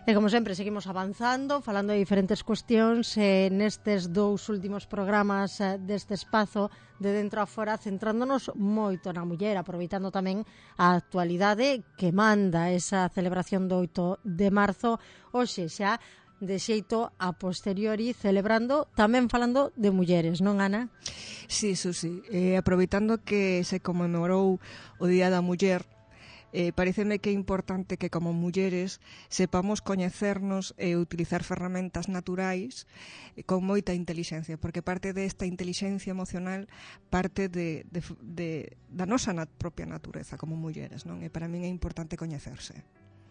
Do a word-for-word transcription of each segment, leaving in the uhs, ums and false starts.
E como sempre, seguimos avanzando, falando de diferentes cuestións eh, nestes dous últimos programas eh, deste espazo de dentro a fora, centrándonos moito na muller, aproveitando tamén a actualidade que manda esa celebración do oito de marzo, hoxe xa de xeito a posteriori, celebrando, tamén falando de mulleres, non, Ana? Sí, Susi, eh, aproveitando que se conmemorou o Día da Muller, eh, pareceme que é importante que como mulleres sepamos coñecernos e utilizar ferramentas naturais eh, con moita intelixencia, porque parte desta intelixencia emocional parte de, de, de, da nosa nat propia natureza como mulleres, non? E para min é importante coñecerse.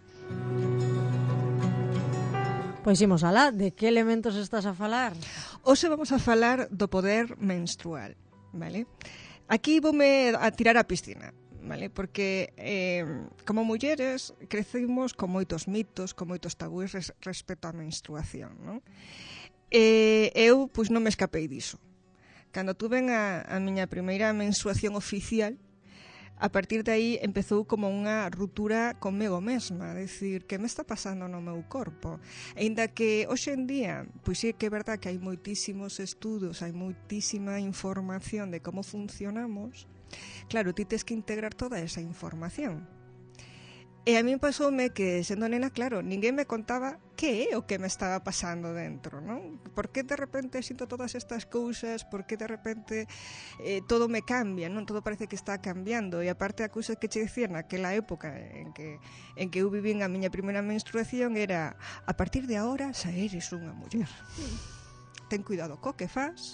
Pois imos alá, de que elementos estás a falar? Hoxe vamos a falar do poder menstrual, vale? Aquí voume a tirar a piscina, vale? Porque eh, como mulleres crecimos con moitos mitos, con moitos tabúes res, respecto á menstruación, non? E eu, pois, non me escapei diso. Cando tuve a, a miña primeira menstruación oficial, a partir de aí empezou como unha ruptura conmigo mesma, decir, que me está pasando no meu corpo? E ainda que hoxe en día, pois sí que é verdad que hai moitísimos estudos, hai moitísima información de como funcionamos, claro, ti tes que integrar toda esa información. E a mí pasoume que, sendo nena, claro, ninguén me contaba que é o que me estaba pasando dentro, non? Por que de repente sinto todas estas cousas, por que de repente eh, todo me cambia, non? Todo parece que está cambiando, e aparte a cousa que che dicía naquela época en que, en que eu vivín a miña primeira menstruación era, a partir de agora xa eres unha muller. Ten cuidado co que fas,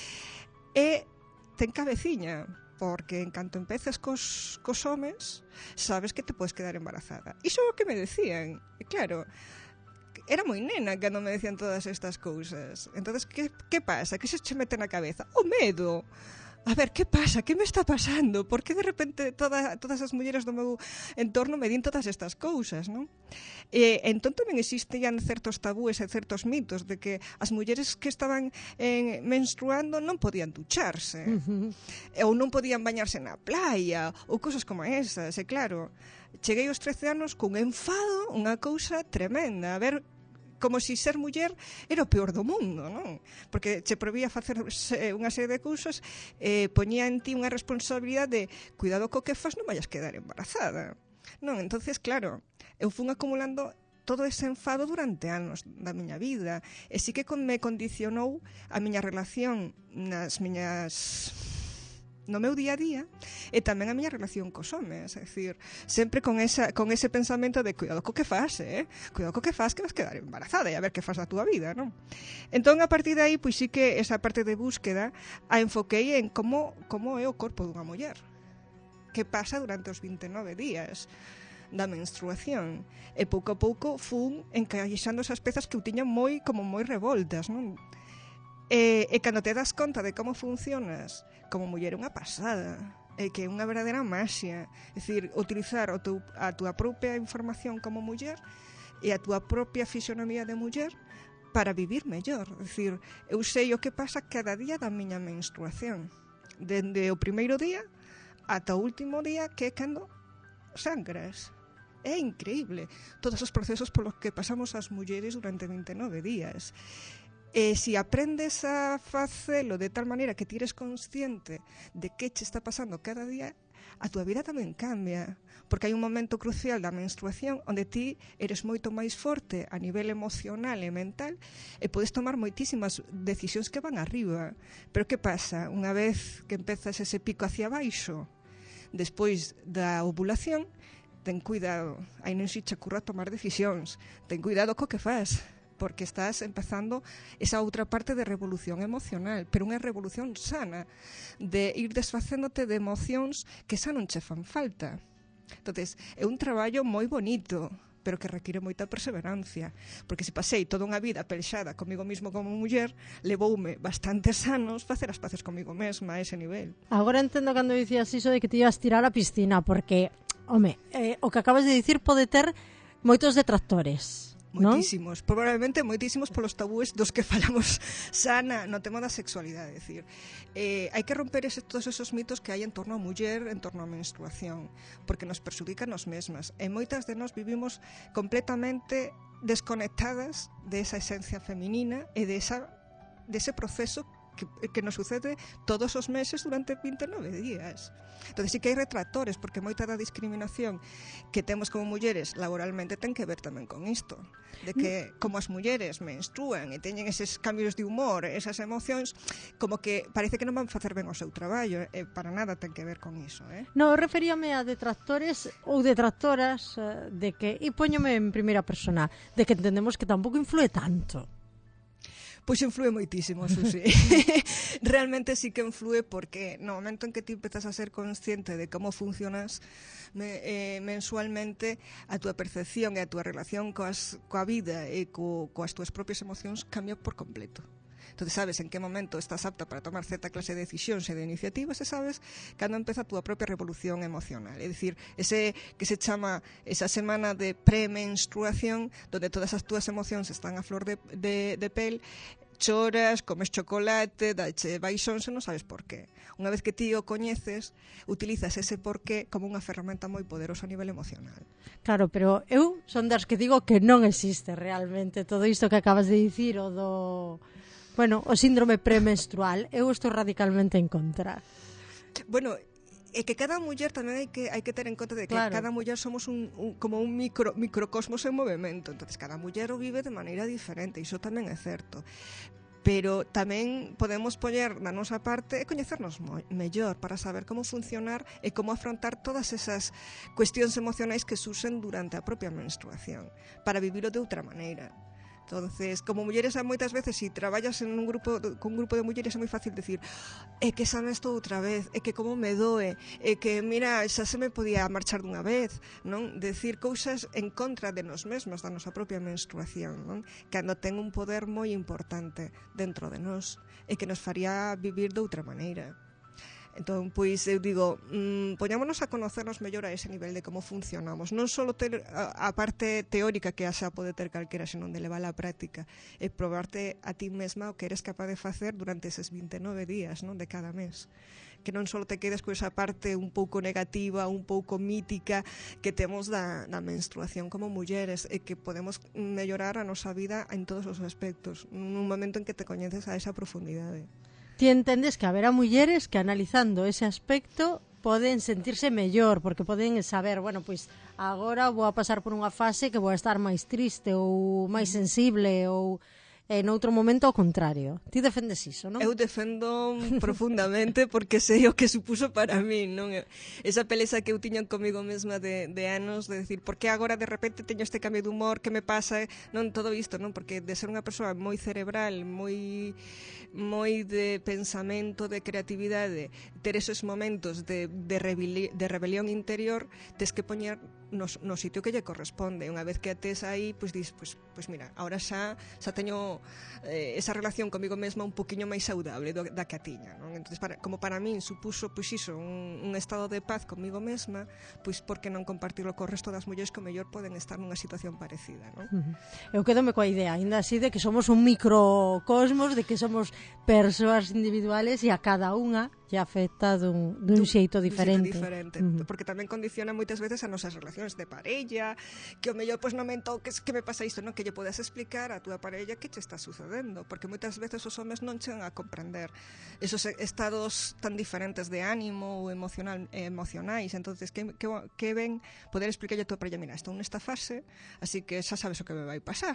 e ten cabeciña, porque en canto empeces cos, cos homes, sabes que te podes quedar embarazada. Iso é o que me decían. E claro, era moi nena cando me decían todas estas cousas. Entonces, que, que pasa? Que se che mete na cabeza? O medo. A ver, que pasa? Que me está pasando? Por que de repente toda, todas as mulleres do meu entorno me din todas estas cousas, non? E entón tamén existían certos tabúes e certos mitos de que as mulleres que estaban eh, menstruando non podían ducharse, uh-huh. ou non podían bañarse na playa, ou cousas como esas. E claro, cheguei aos trece anos cun enfado, unha cousa tremenda, a ver, como si ser muller era o peor do mundo, non? Porque che prohibía facer unha serie de cousas, eh, poñía en ti unha responsabilidade de cuidado co que fas, non vayas quedar embarazada. Non, entonces, claro, eu fun acumulando todo ese enfado durante anos da miña vida, e sí que me condicionou a miña relación nas miñas... no meu día a día, e tamén a miña relación cos homes, é dicir, sempre con, esa, con ese pensamento de cuidado co que faz, eh? cuidado co que faz, que vas quedar embarazada e a ver que faz da túa vida, non? Entón, a partir de aí, pois sí que esa parte de búsqueda a enfoquei en como, como é o corpo dunha muller, que pasa durante os vinte e nove días da menstruación, e pouco a pouco fun encaixando esas pezas que eu tiña moi, como moi revoltas, non? E, e cando te das conta de como funcionas como muller é unha pasada, e que é unha verdadeira maxia, é dicir, utilizar o teu, a túa propia información como muller e a túa propia fisionomía de muller para vivir mellor. É dicir, eu sei o que pasa cada día da miña menstruación, dende o primeiro día ata o último día, que é cando sangras. É increíble todos os procesos polos que pasamos as mulleres durante vinte e nove días. E se aprendes a facelo de tal maneira que ti eres consciente de que che está pasando cada día, a túa vida tamén cambia, porque hai un momento crucial da menstruación onde ti eres moito máis forte a nivel emocional e mental e podes tomar moitísimas decisións que van arriba. Pero que pasa? Unha vez que empezas ese pico hacia baixo, despois da ovulación, ten cuidado, aí non se che ocurra tomar decisións, ten cuidado co que fas, porque estás empezando esa outra parte de revolución emocional, pero unha revolución sana, de ir desfacéndote de emocións que xa non che fan falta. Entonces, é un traballo moi bonito, pero que require moita perseverancia, porque se pasei toda unha vida pelexada comigo mismo como muller, levoume bastantes anos facer as paces comigo mesma a ese nivel. Agora entendo cando dicías iso de que te ibas tirar a piscina, porque, home, eh, o que acabas de dicir pode ter moitos detractores. Moitísimos, non? Probablemente moitísimos polos tabúes dos que falamos xa na, no tema da sexualidade. É dicir, eh, hai que romper ese, todos esos mitos que hai en torno a muller, en torno a menstruación, porque nos perxudica nos mesmas. E moitas de nós vivimos completamente desconectadas de esa esencia feminina e de esa, de ese proceso que, que nos sucede todos os meses durante vinte e nove días. Entón, sí que hai retractores, porque moita da discriminación que temos como mulleres laboralmente ten que ver tamén con isto, de que como as mulleres menstrúan e teñen eses cambios de humor, esas emocións, como que parece que non van facer ben o seu traballo, e para nada ten que ver con iso, eh? No, referíame a detractores ou detractoras de que, e poñome en primeira persona, de que entendemos que tampouco influe tanto. Pois influe moitísimo, Susi. Realmente sí que influe, porque no momento en que ti empezas a ser consciente de como funcionas me, eh, mensualmente, a túa percepción e a túa relación coas, coa vida e co, coas túas propias emocións cambia por completo. Entonces sabes en que momento estás apta para tomar certa clase de decisións e de iniciativas, e sabes cando empeza a túa propia revolución emocional. É dicir, ese que se chama esa semana de premenstruación, donde todas as túas emocións están a flor de, de, de pel, choras, comes chocolate, dache baixón, se non sabes por qué. Unha vez que ti o coñeces, utilizas ese porqué como unha ferramenta moi poderosa a nivel emocional. Claro, pero eu son das que digo que non existe realmente todo isto que acabas de dicir, o do... Bueno, o síndrome premenstrual, eu estou radicalmente en contra. Bueno, é que cada muller tamén hai que hai que ter en conta de que claro, cada muller somos un, un como un micro microcosmos en movemento, entonces cada muller o vive de maneira diferente, iso tamén é certo. Pero tamén podemos poñer na nosa parte e coñecernos mo- mellor para saber como funcionar e como afrontar todas esas cuestións emocionais que surxen durante a propia menstruación, para vivilo de outra maneira. Entonces, como mulleres, moitas veces, se si traballas en un grupo con un grupo de mulleres, é moi fácil decir, é que xa me estou outra vez, é que como me doe, é que, mira, xa se me podía marchar dunha vez, non? Decir cousas en contra de nós mesmas, da nosa propia menstruación, non? Cando ten un poder moi importante dentro de nós e que nos faría vivir de outra maneira. Entón, pois, eu digo, mmm, poñámonos a conocernos mellor a ese nivel de como funcionamos. Non só ter a, a parte teórica que xa pode ter calquera, senón de levar a práctica e probarte a ti mesma o que eres capaz de facer durante eses vinte e nove días, non, de cada mes. Que non só te quedes con esa parte un pouco negativa, un pouco mítica que temos da, da menstruación como mulleres, e que podemos mellorar a nosa vida en todos os aspectos, nun momento en que te coñeces a esa profundidade. Ti entendes que haberá mulleres que analizando ese aspecto poden sentirse mellor, porque poden saber, bueno, pois agora vou a pasar por unha fase que vou a estar máis triste ou máis sensible ou en outro momento ao contrario. Ti defendes iso, non? Eu defendo profundamente, porque sei o que supuso para mí, non? Esa peleza que eu tiña comigo mesma de, de anos, de decir, por que agora de repente teño este cambio de humor, que me pasa? Non, todo isto, non? Porque de ser unha persoa moi cerebral, moi moi de pensamento, de creatividade, ter esos momentos de, de, rebeli- de rebelión interior, tes que poñer no, no sitio que lle corresponde. Unha vez que a tes aí, pois dis, pois, pois mira, ahora xa, xa teño eh, esa relación comigo mesma un poquinho máis saudable do, da que a tiña, non? Entonces, para, como para min supuso, pois iso, un, un estado de paz comigo mesma, pois por que non compartirlo co resto das mulleres que o mellor poden estar nunha situación parecida, non? Uh-huh. Eu quedome coa idea, ainda así, de que somos un microcosmos, de que somos persoas individuales e a cada unha lle afecta dun, dun xeito diferente. Dun xeito diferente, uh-huh. Porque tamén condiciona moitas veces a nosas relacións de parella, que o mellor pois non me toques, que me pasa isto, non? Que lle podes explicar a túa parella que che está sucedendo, porque moitas veces os homes non chegan a comprender esos estados tan diferentes de ánimo ou emocional, eh, emocionais. Entonces, que, que, que ven poder explicarlle a túa parella, mira, estou nesta fase, así que xa sabes o que me vai pasar.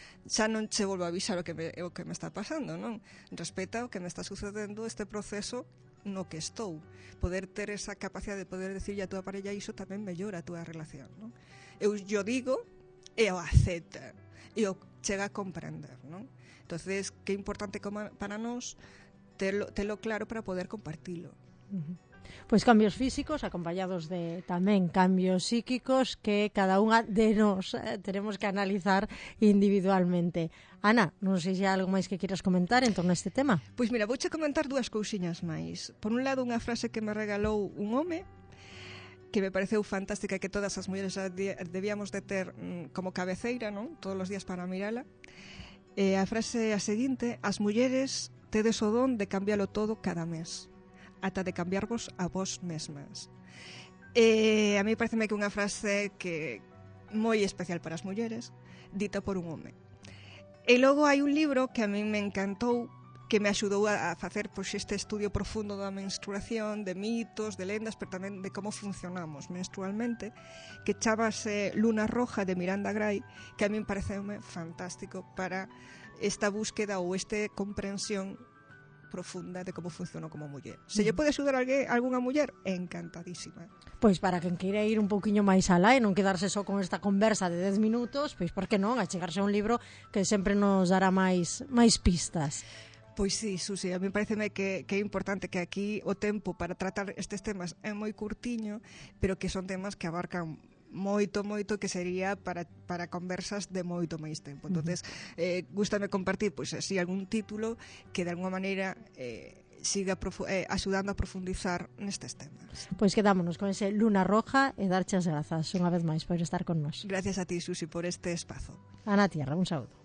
Xa non che volvo a avisar o que me, o que me está pasando, non? Respeta o que me está sucedendo este proceso no que estou. Poder ter esa capacidade de poder decirlle a túa parella iso tamén mellora a túa relación, non? Eu yo digo e o acepta e o chega a comprender, non? Entonces, que importante como para nós telo, telo claro para poder compartilo. Uh-huh. Pois cambios físicos acompañados de tamén cambios psíquicos que cada unha de nós eh, tenemos que analizar individualmente. Ana, non sei se hai algo máis que quieras comentar en torno a este tema. Pois mira, vouche comentar dúas cousiñas máis. Por un lado, unha frase que me regalou un home que me pareceu fantástica e que todas as mulleres debíamos de ter mm, como cabeceira, non? Todos os días para mirala. E a frase é a seguinte: as mulleres tedes o don de cambialo todo cada mes, ata de cambiarvos a vos mesmas. E a mí pareceme que unha frase que moi especial para as mulleres, dita por un home. E logo hai un libro que a mí me encantou, que me axudou a facer pois, este estudio profundo da menstruación, de mitos, de lendas, pero tamén de como funcionamos menstrualmente, que chamase Luna Roja, de Miranda Gray, que a mí me parece fantástico para esta búsqueda ou este comprensión profunda de como funciono como muller. Se lle pode axudar a algunha muller, encantadísima. Pois para quen queira ir un pouquiño máis alá e non quedarse só con esta conversa de dez minutos, pois por que non achegarse a un libro que sempre nos dará máis máis pistas. Pois sí, Susi, a mí pareceme que, que é importante que aquí o tempo para tratar estes temas é moi curtiño, pero que son temas que abarcan moito, moito, que sería para, para conversas de moito máis tempo. Entonces, eh, gústame compartir, pois, así, algún título que de alguma maneira eh, siga profu- eh, axudando a profundizar nestes temas. Pois quedámonos con ese Luna Roja e darche as grazas unha vez máis por estar con nós. Gracias a ti, Susi, por este espazo. Ana Tierra, un saúdo.